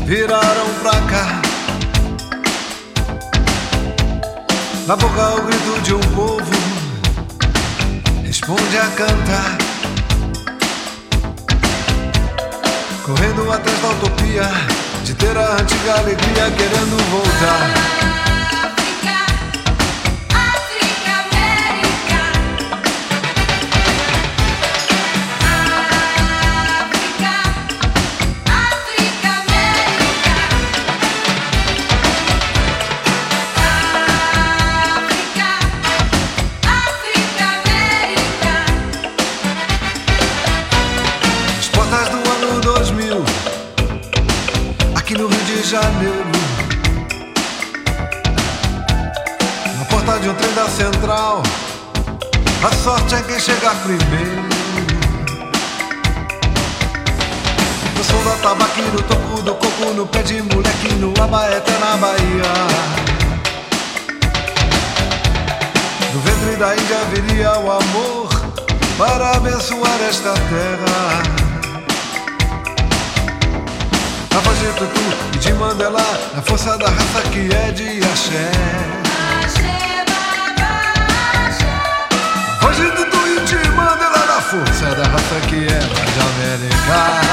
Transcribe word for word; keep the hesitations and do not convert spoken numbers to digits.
viraram pra cá. Na boca o grito de um povo responde a cantar, correndo atrás da utopia de ter a antiga alegria, querendo voltar. Aqui no Rio de Janeiro, na porta de um trem da Central, a sorte é quem chegar primeiro. No som da tabaque, no toco do coco, no pé de moleque, no Abaeté, na Bahia. Do ventre da Índia viria o amor para abençoar esta terra. A voz de Tutu e de Mandela, a força da raça que é de axé. Axé, babá, axé. A voz de Tutu e de Mandela, a força da raça que é de América.